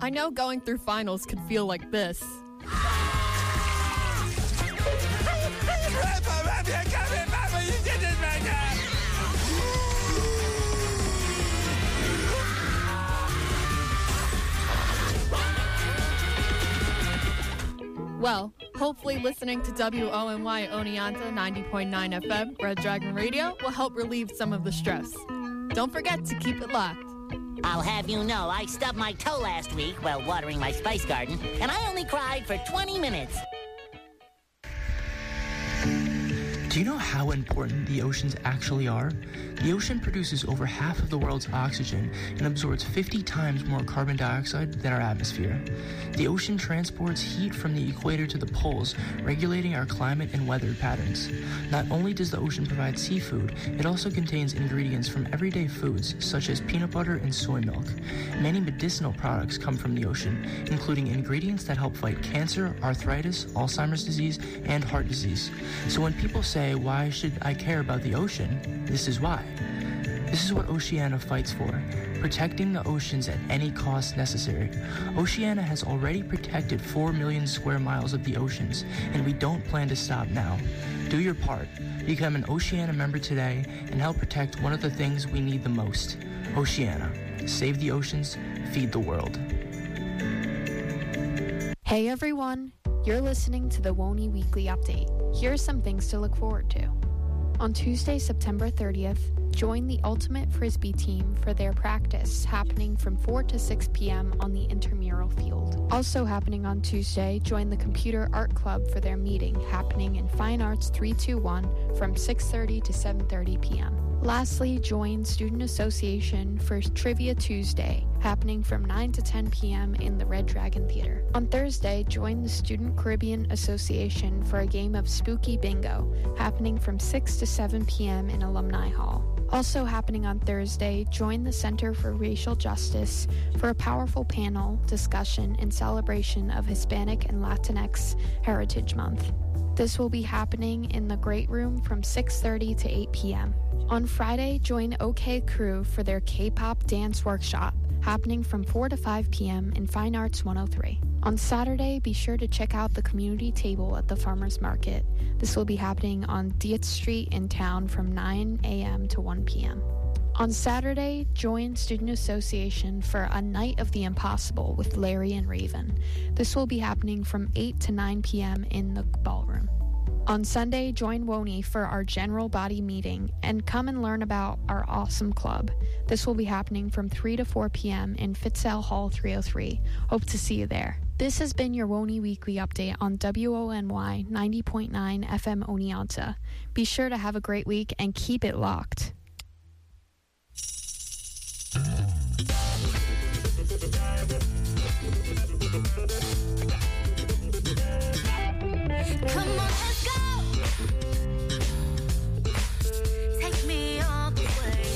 I know going through finals could feel like this. Well, hopefully listening to WONY Oneonta 90.9 FM, Red Dragon Radio, will help relieve some of the stress. Don't forget to keep it locked. I'll have you know, I stubbed my toe last week while watering my spice garden, and I only cried for 20 minutes. Do you know how important the oceans actually are? The ocean produces over half of the world's oxygen and absorbs 50 times more carbon dioxide than our atmosphere. The ocean transports heat from the equator to the poles, regulating our climate and weather patterns. Not only does the ocean provide seafood, it also contains ingredients from everyday foods, such as peanut butter and soy milk. Many medicinal products come from the ocean, including ingredients that help fight cancer, arthritis, Alzheimer's disease, and heart disease. So when people say, "Why should I care about the ocean?" this is why. This is what Oceana fights for, protecting the oceans at any cost necessary. Oceana has already protected 4 million square miles of the oceans, and we don't plan to stop now. Do your part. Become an Oceana member today and help protect one of the things we need the most. Oceana. Save the oceans, feed the world. Hey everyone, you're listening to the WONY Weekly Update. Here are some things to look forward to. On Tuesday, September 30th, join the Ultimate Frisbee team for their practice happening from 4 to 6 p.m. on the intramural field. Also happening on Tuesday, join the Computer Art Club for their meeting happening in Fine Arts 321 from 6:30 to 7:30 p.m. Lastly, join Student Association for Trivia Tuesday, happening from 9 to 10 p.m. in the Red Dragon Theater. On Thursday, join the Student Caribbean Association for a game of Spooky Bingo, happening from 6 to 7 p.m. in Alumni Hall. Also happening on Thursday, join the Center for Racial Justice for a powerful panel discussion in celebration of Hispanic and Latinx Heritage Month. This will be happening in the Great Room from 6:30 to 8 p.m. On Friday, join OK Crew for their K-pop dance workshop, happening from 4 to 5 p.m. in Fine Arts 103. On Saturday, be sure to check out the community table at the Farmers Market. This will be happening on Dietz Street in town from 9 a.m. to 1 p.m. On Saturday, join Student Association for a Night of the Impossible with Larry and Raven. This will be happening from 8 to 9 p.m. in the ballroom. On Sunday, join WONY for our general body meeting and come and learn about our awesome club. This will be happening from 3 to 4 p.m. in Fitzell Hall 303. Hope to see you there. This has been your WONY Weekly Update on WONY 90.9 FM Oneonta. Be sure to have a great week and keep it locked. Come on, let's go. Take me all the way.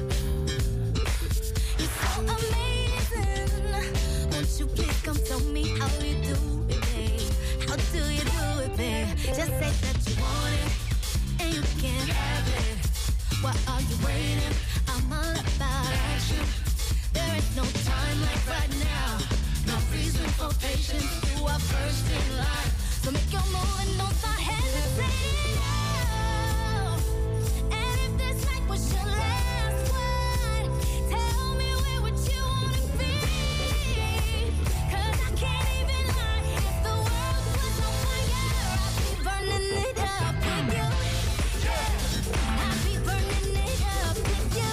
You're so amazing. Won't you please come tell me how you do it, babe? How do you do it, babe? Just say that you want it and you can't have it. Why are you waiting? I'm all about action. There is no time like right now. No reason for patience. You are first in line. So make your move and don't start hesitating now. And if this night was your last one, tell me where would you wanna be? 'Cause I can't even lie. If the world was on fire, I'd be burning it up with you. Yeah, I'd be burning it up with you.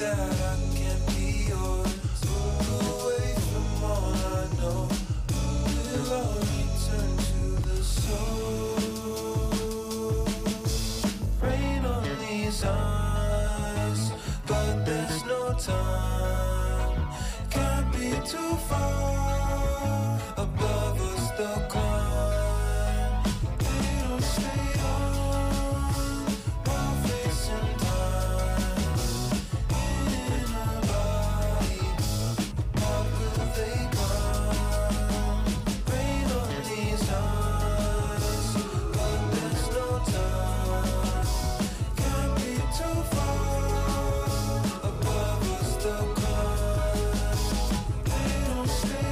that I can't be yours. Look away from all I know. We'll all return to the soul. Rain on these eyes, but there's no time. Can't be too far above us, the climb. They don't stay on while facing time. In a body, how will they come? Rain on these eyes, but there's no time. Can't be too far above us, the climb. They don't stay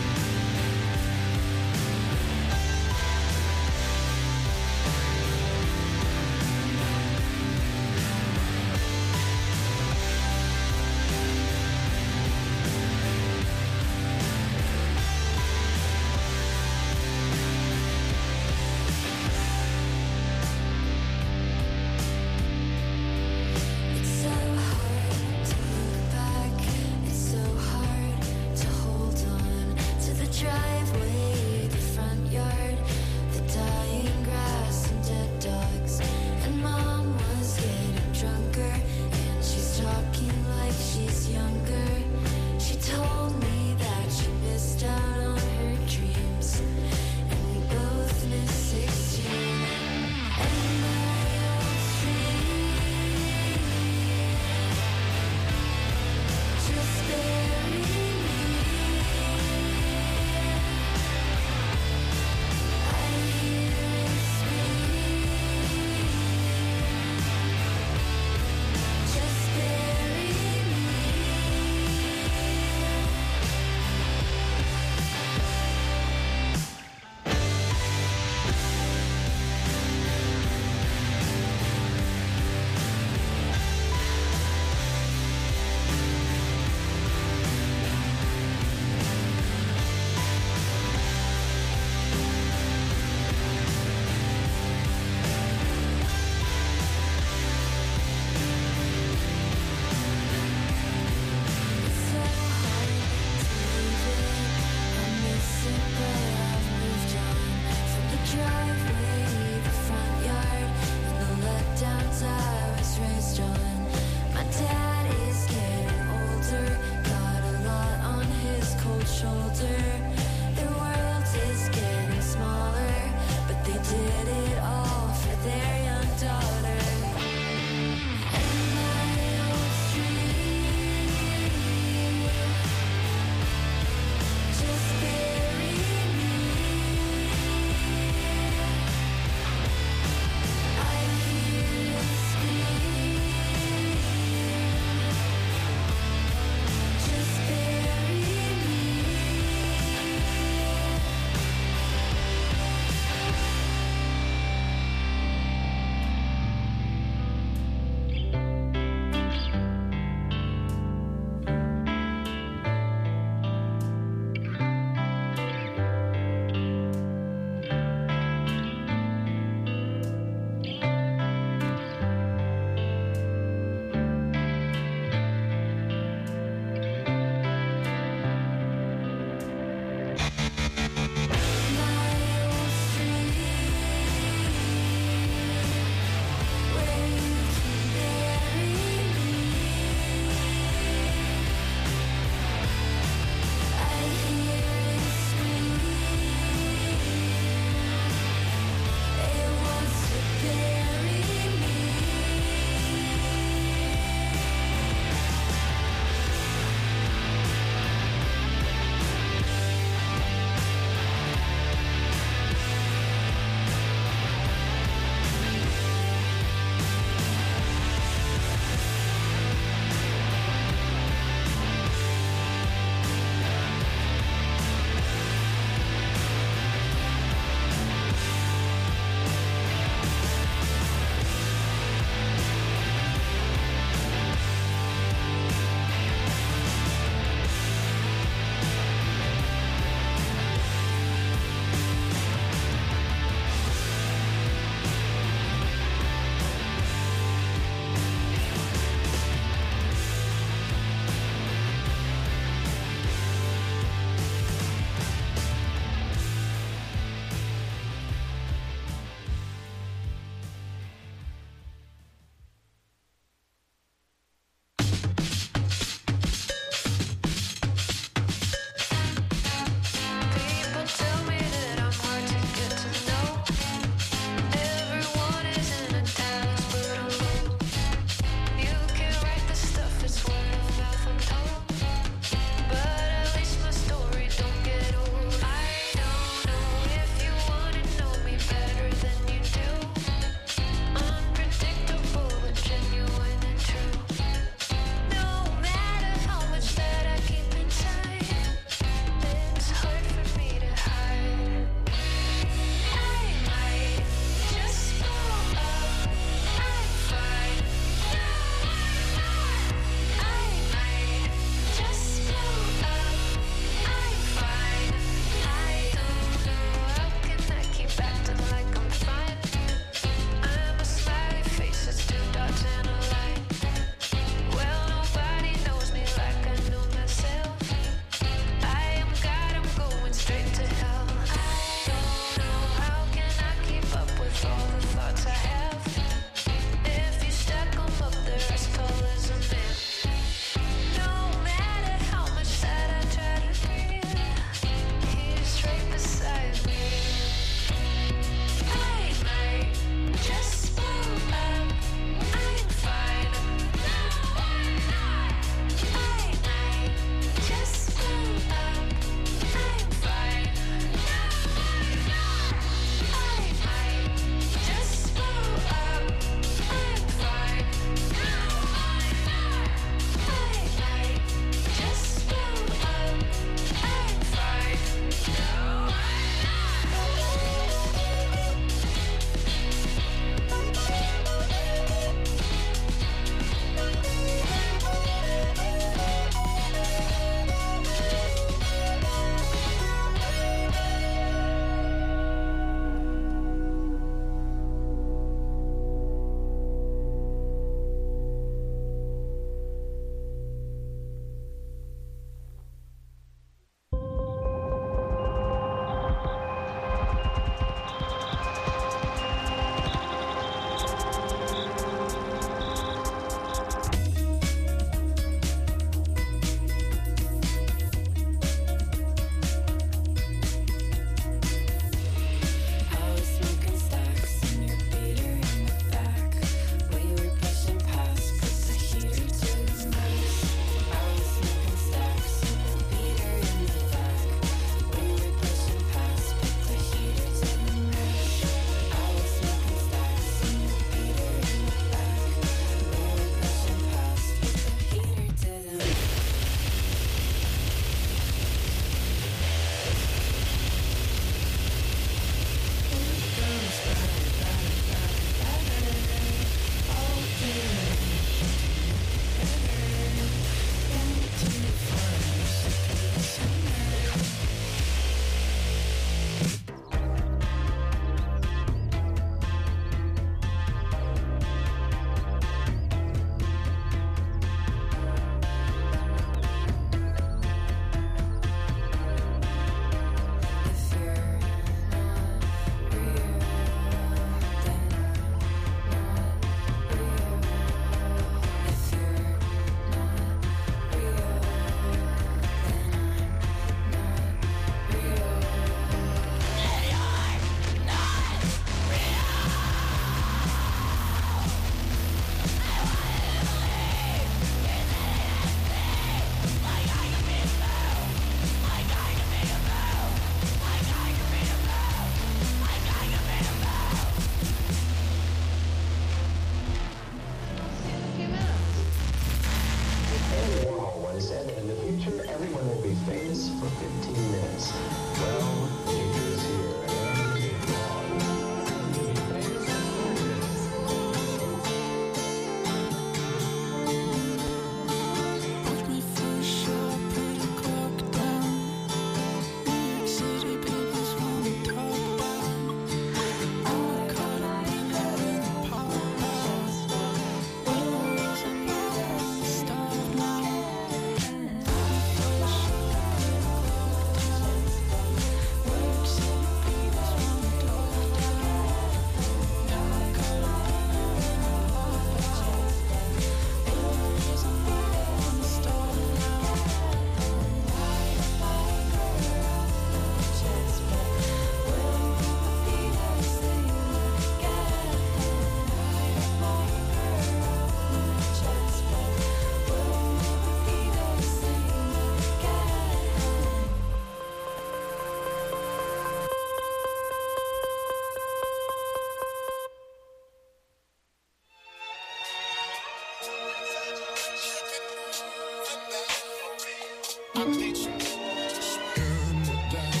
I need some turn it down.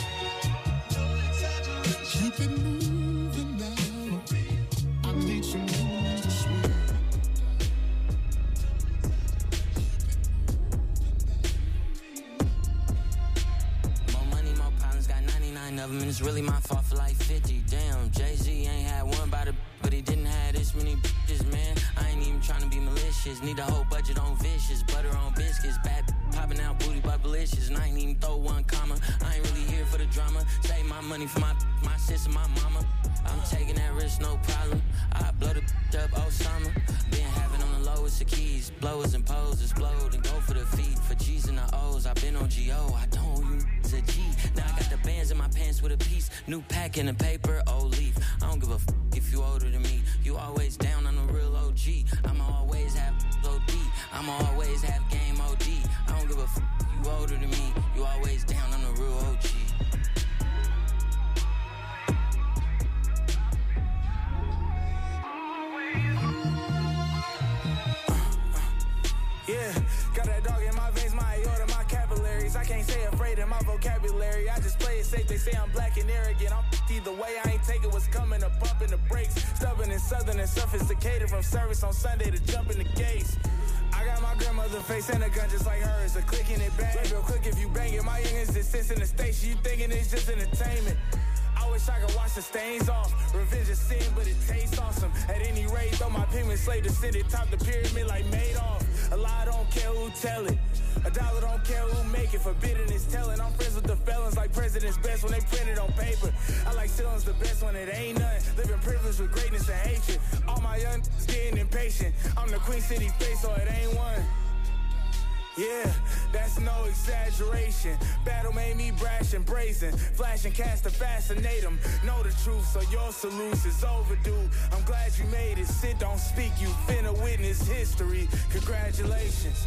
Keep it moving now. I need some room to swim. More money, more problems, got 99 of them, and it's really my fault for like 50. Damn, Jay-Z ain't had one by the but he didn't have this many bitches, man. I ain't even trying to be malicious. Need a whole budget on vicious, butter on biscuits, bad popping out booty but delicious. And I ain't even throw one comma. I ain't really here for the drama. Save my money for my sister, my mama. I'm taking that risk, no problem. I blow the up Osama. Been having on the lowest of keys, blowers and poses, explode and go for the feet. For G's and the O's, I been on G.O. I don't you a G. Now I got the bands in my pants with a piece. New pack in the paper, old leaf. I don't give a if you older than me. You always down on the real OG. I'ma always have OD. I'ma always have game OD. I don't give a you older than me. You always down on the real OG. Yeah, got that dog in my veins, my aorta, my capillaries. I can't say afraid in my vocabulary. I just play it safe, they say I'm black and arrogant. I'm either way, I ain't taking what's coming, a bump in the brakes. Stubborn and southern and sophisticated, from service on Sunday to jump in the gates. I got my grandmother face and a gun just like hers, a click in it bang. Real quick if you bang it, my youngins just sits in the station. You thinking it's just entertainment. I wish I could wash the stains off. Revenge is sin, but it tastes awesome. At any rate, though my pigment slave descended, top the pyramid like Madoff. A lie don't care who tell it. A dollar don't care who make it. Forbidden is telling. I'm friends with the felons like president's best when they print it on paper. I like ceilings the best when it ain't none. Living privilege with greatness and hatred. All my young getting impatient. I'm the Queen City face, so it ain't one. Yeah, that's no exaggeration. Battle made me brash and brazen. Flash and cast to fascinate them. Know the truth, so your solution is overdue. I'm glad you made it. Sit, don't speak. You finna witness history. Congratulations.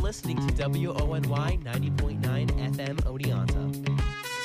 listening to WONY 90.9 FM Oneonta.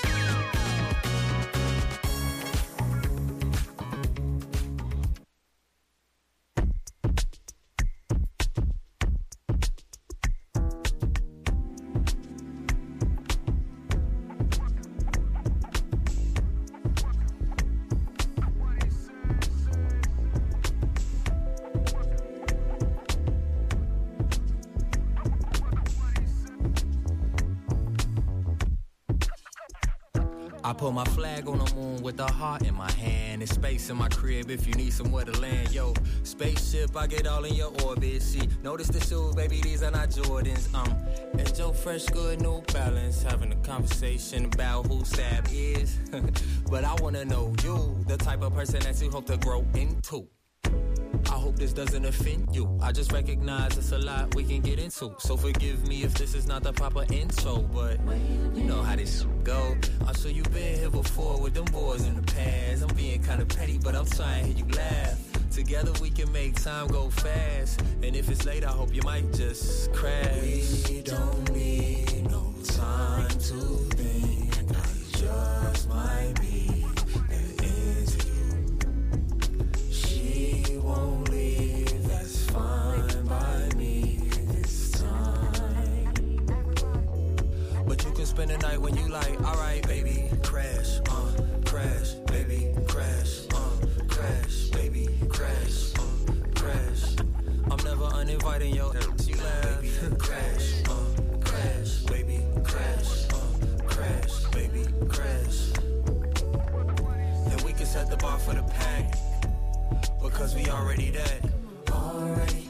I put my flag on the moon with a heart in my hand. There's space in my crib if you need somewhere to land. Yo, spaceship, I get all in your orbit. See, notice the shoes, baby, these are not Jordans. And Joe Fresh, good, New Balance. Having a conversation about who Sab is. But I wanna know you, the type of person that you hope to grow into. I hope this doesn't offend you. I just recognize it's a lot we can get into. So forgive me if this is not the proper intro, but you know how this go. I'm sure you've been here before with them boys in the past. I'm being kind of petty, but I'm trying to hear you laugh. Together we can make time go fast. And if it's late, I hope you might just crash. We don't need no time to think. It just might be the end to you. She won't leave, that's fine by me this time. But you can spend the night when you like, alright, baby, crash, crash, baby, crash, crash, baby, crash, crash. I'm never uninviting your ex, you laugh, baby, crash, crash, baby, crash, crash, baby, crash. And we can set the bar for the pack, because we already that. Already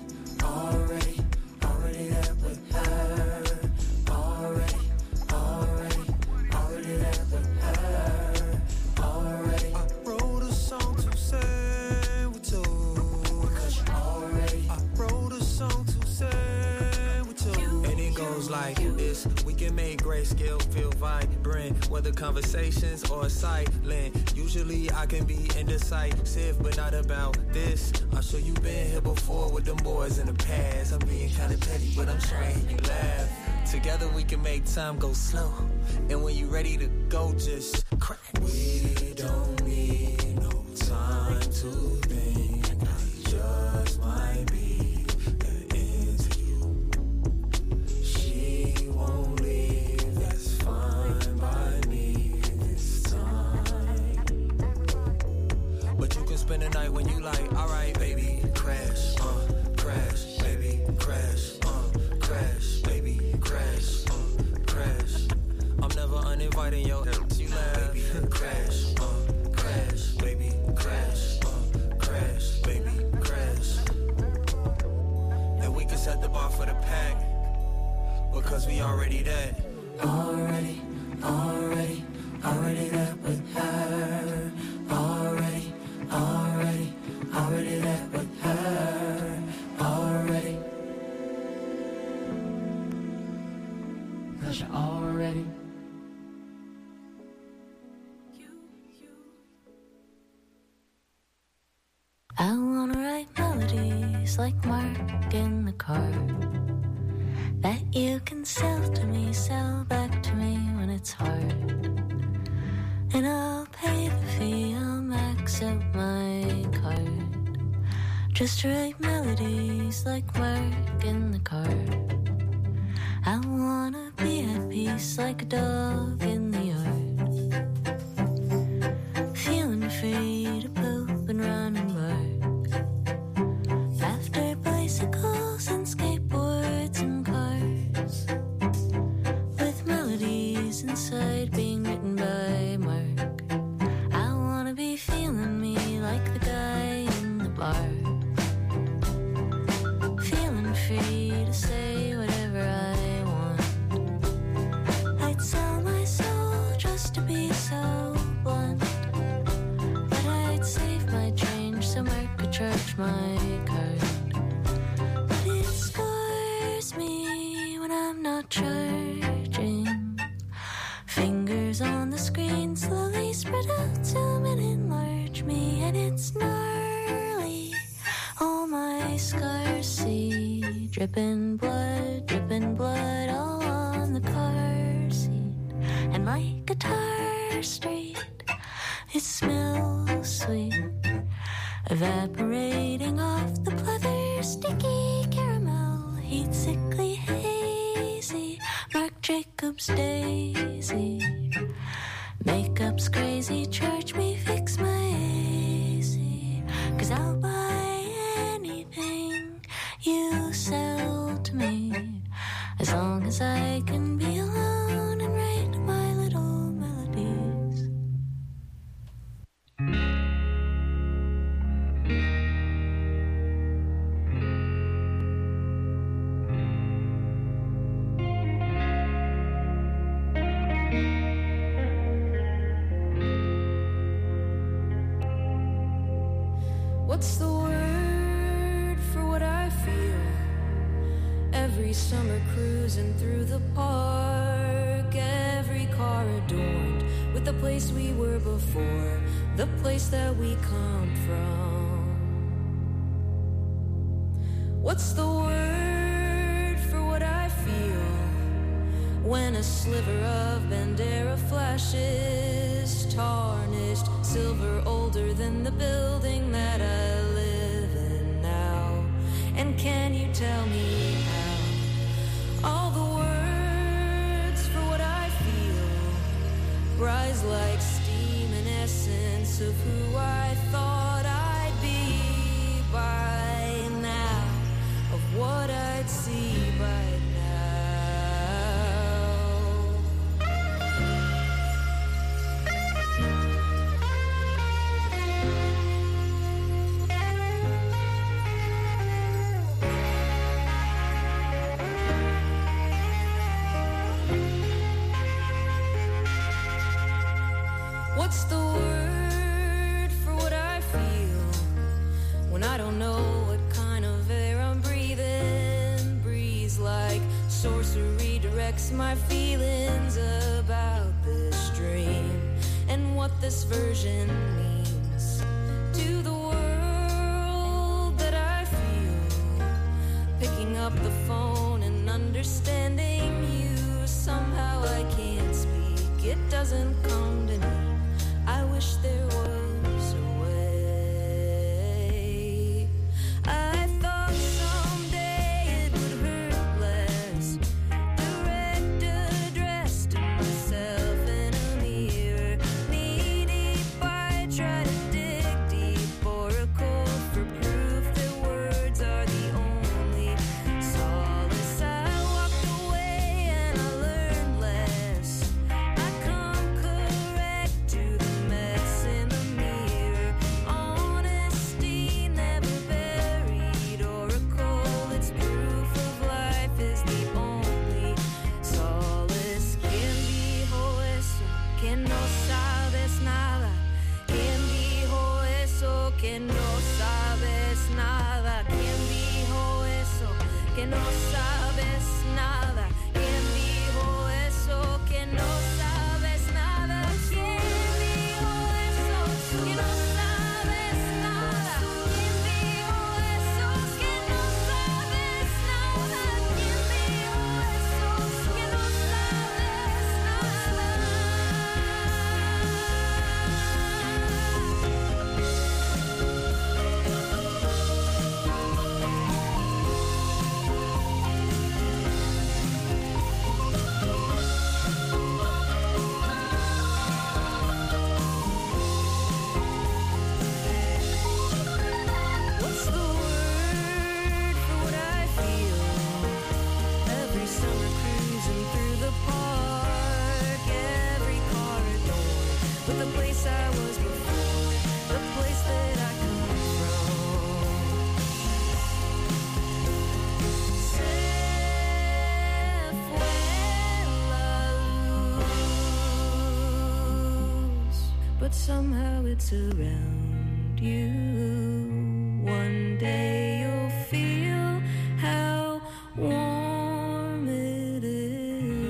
that with her. Already that with her. Already. I wrote a song to say with you. Because you already. I wrote a song to say with you. And it goes like this. We can make grayscale feel vibrant, whether conversations or silent. Usually I can be indecisive, but not about this. I'm sure you've been here before with them boys in the past. I'm being kind of petty, but I'm trying to hear you laugh. Together we can make time go slow. And when you're ready to go, just crash. We don't need no time to think. It just might be the end to you. She won't leave, that's fine by me this time. But you can spend the night when you like, alright, baby, crash, crash, baby, crash, crash, baby, crash, crash. I'm never uninviting your ex, you laugh, baby, crash, crash, baby, crash, crash, baby, crash. And we can set the bar for the pack, because we already that. Already that with her. Already that with her. Already. 'Cause you're already. I wanna write melodies like Mark in the car that you can sell to me, sell back to me when it's hard. And I'll pay the fee, I'll max out my card just to write melodies like Mark in the car. I wanna be at peace like a dog in the yard, feeling free to poop and run and bark after bicycles and skateboards and cars, with melodies inside being written by Mark. I wanna be feeling me like the guy in the bar, feeling free to say whatever I want. I'd sell my soul just to be so blunt, but I'd save my change so Mark could charge my card. But it scars me when I'm not charging. Fingers on the screen slowly spread out, zoom and enlarge me, and it's gnarly. All my scars see. dripping blood all on the car seat. And like Guitar Street, it smells sweet, evaporating off the pleather, sticky caramel, heat sickly hazy, Marc Jacobs daisy. Makeup's crazy, charge me, fix my AC, 'cause I'll buy anything you sell to me, as long as I can be alone and write my little melodies. What's the word for what I feel? Every summer cruising through the park, every car adorned with the place we were before, the place that we come from. What's the word for what I feel when a sliver of Bandera flashes, tarnished silver, older than the building that I live in now? And can you tell me how all the words for what I feel rise like steam and essence of who I thought I'd be by now, of what I'd see by now? What's the word for what I feel when I don't know what kind of air I'm breathing? Breeze like sorcery directs my feelings about this dream and what this version means to the world that I feel. Picking up the phone and understanding you, somehow I can't speak, it doesn't come to me. I wish there was a way. I thought someday it would hurt less. Direct address to myself in a mirror. Knee deep, I try to dig deep, oracle for proof that words are the only solace. I walked away and I learned less. I come correct to the mess in the mirror. Honesty never buried, oracle, it's proof of life is the only solace. Quien dijo eso, que no sabes nada. Quien dijo eso, que no sabes nada. Quien dijo eso, que no sabes nada. Quien dijo eso, que no sabes nada. Quien dijo eso, que no sabes nada. Quien dijo eso, que no sabes nada. Quien dijo eso, que no sabes nada. What's the word for what I feel? Every summer cruising through the park, every corridor with the place I was before, the place that I come from. Se fue la luz, but somehow it's around you. One day you'll feel how warm it is.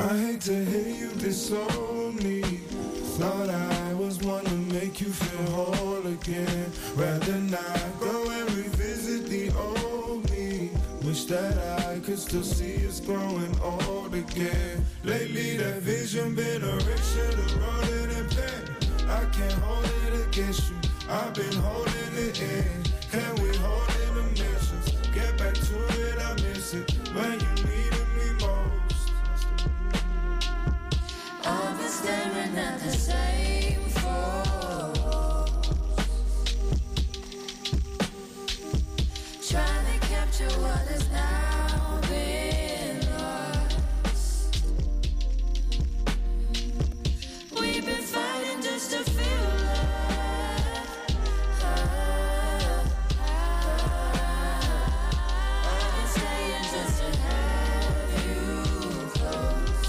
I hate to hear you disown me. Thought I was one to make you feel whole again. Rather not go and revisit the old me. Wish that I could still see us growing old again. Lately that vision been a wreck, should've wrote it in pen. I can't hold it against you, I've been holding it in. Can we hold in the missions? Get back to it, I miss it when you needed me most. I've been staring at the same photos, trying to capture what has now been lost. We've been fighting just to feel love. I've been staying just to have you close.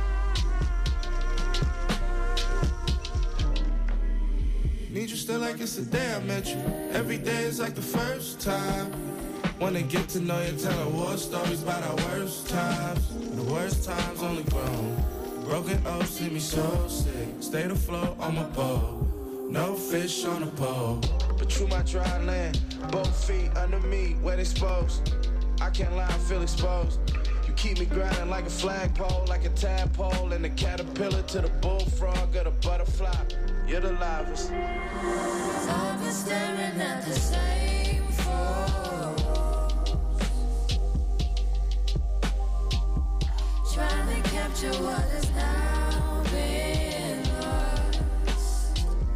Need you still like it's the day I met you. Every day is like the first time. Wanna get to know you, telling war stories about our worst times. The worst times only grown. Broken O's leave me so sick. Stayed afloat on my boat. No fish on the pole. But through my dry land, both feet under me, wet exposed. I can't lie, I feel exposed. You keep me grinding like a flagpole, like a tadpole, and the caterpillar to the bullfrog or the butterfly. You're the livest. I've been staring at the same photos, trying to capture what has now been lost.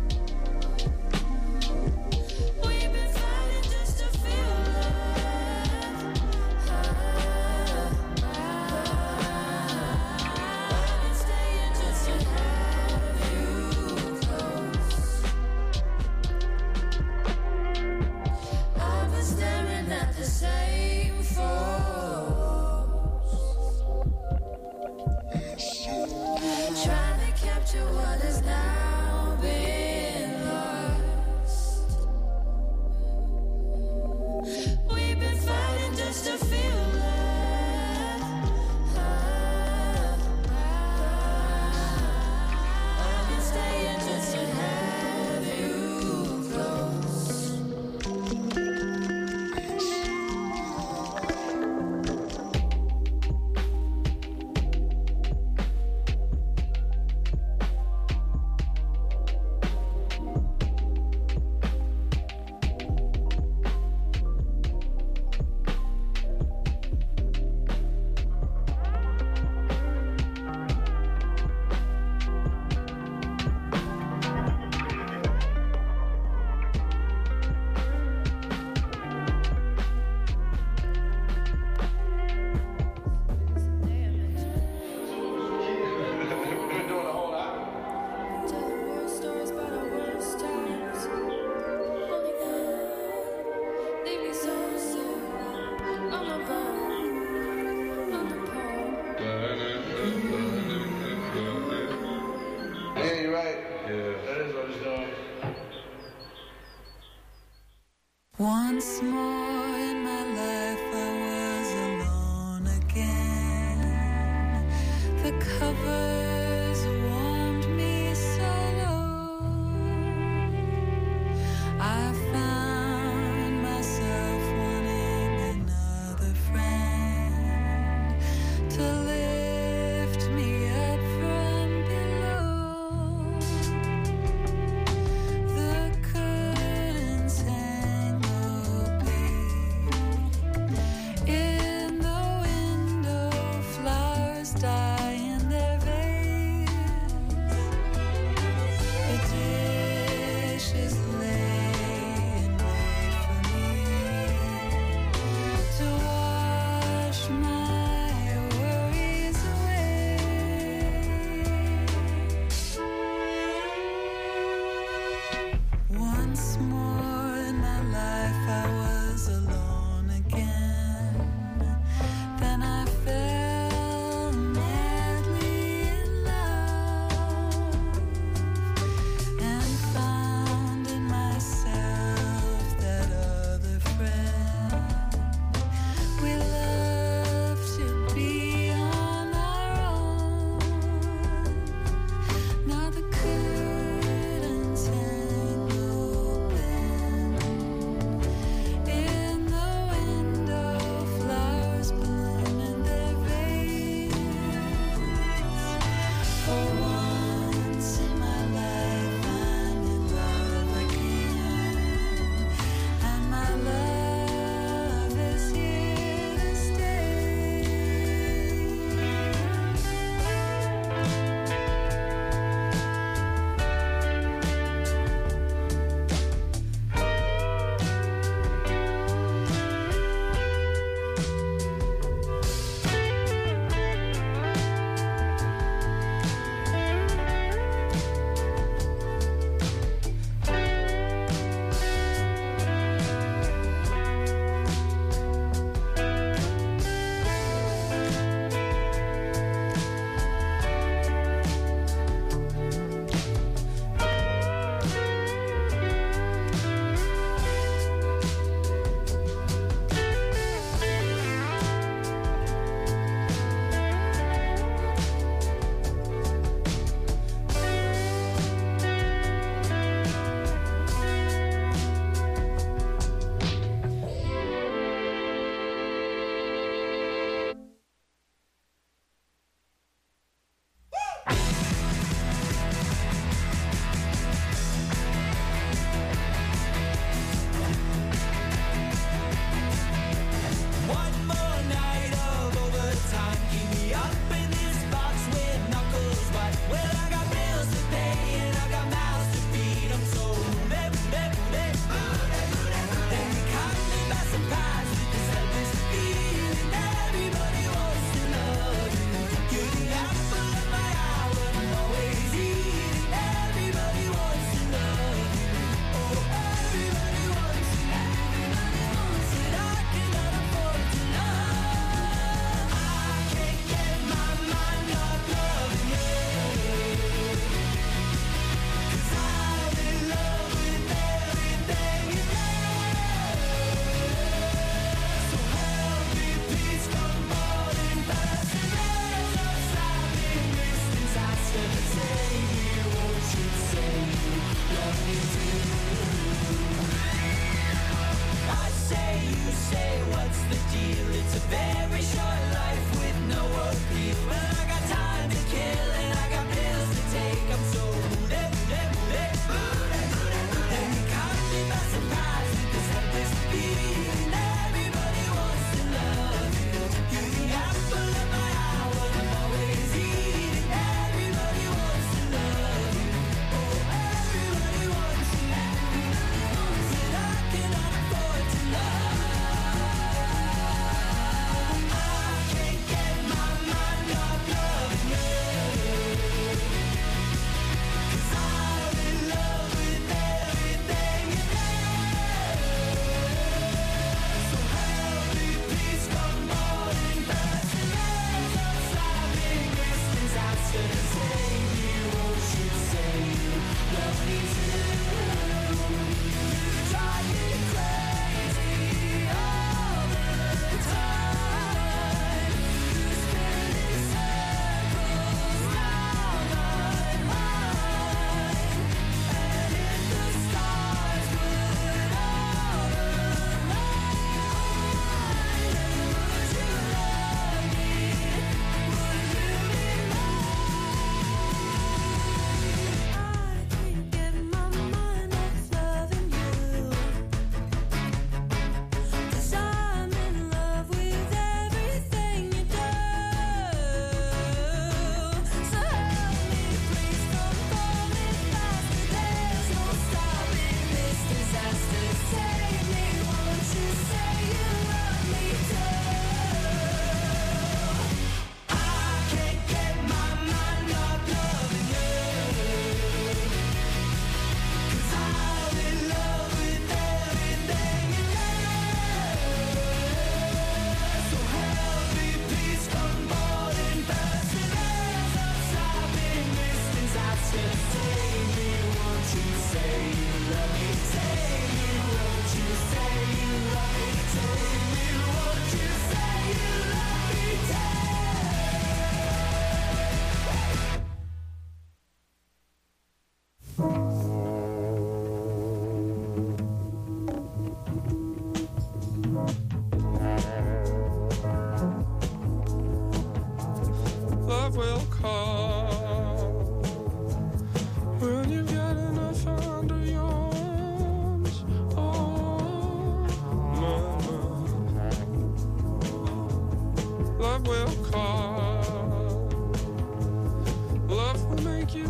We've been fighting just to feel love. I've been staying just to have you close. I've been staring at the same photos, trying to capture what has now been lost. We've been fighting just to feel love. I've been staying just to have you close. Yeah, you're right. Yeah. That is what it's doing. Once more in my life I was alone again. The covers warmed me so low. I found myself wanting another friend to lift me up from below. The curtains hang opaque. In the window, flowers die in their vase.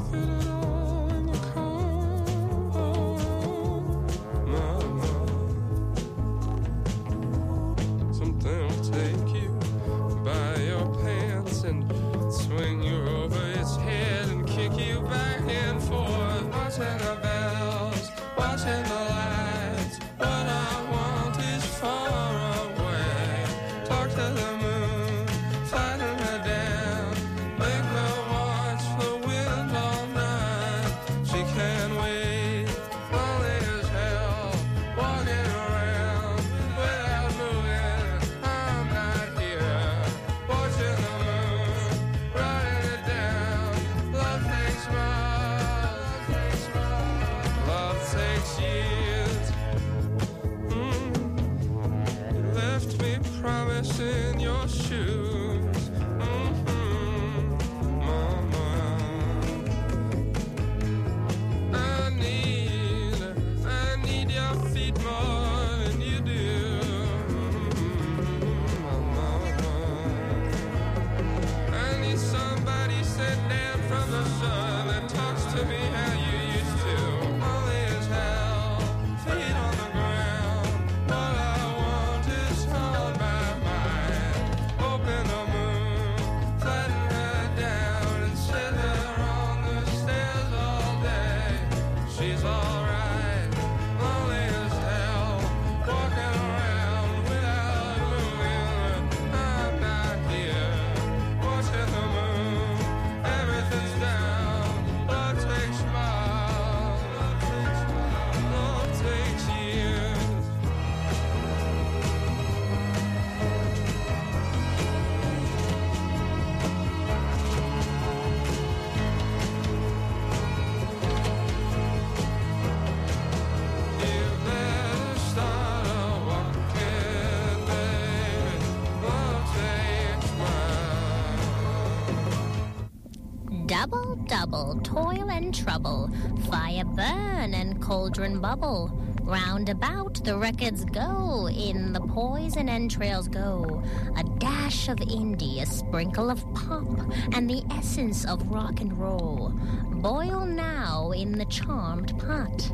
Double, double, toil and trouble, fire burn and cauldron bubble. Round about the records go, in the poison entrails go. A dash of indie, a sprinkle of pop, and the essence of rock and roll. Boil now in the charmed pot.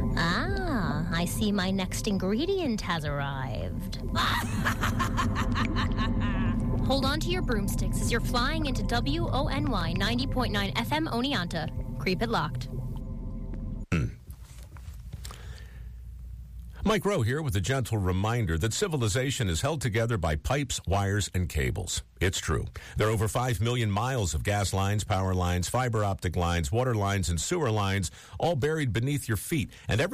Ah, I see my next ingredient has arrived. Hold on to your broomsticks as you're flying into WONY 90.9 FM Oneonta. Creep it locked. Mike Rowe here with a gentle reminder that civilization is held together by pipes, wires, and cables. It's true. There are over 5 million miles of gas lines, power lines, fiber optic lines, water lines, and sewer lines, all buried beneath your feet. And every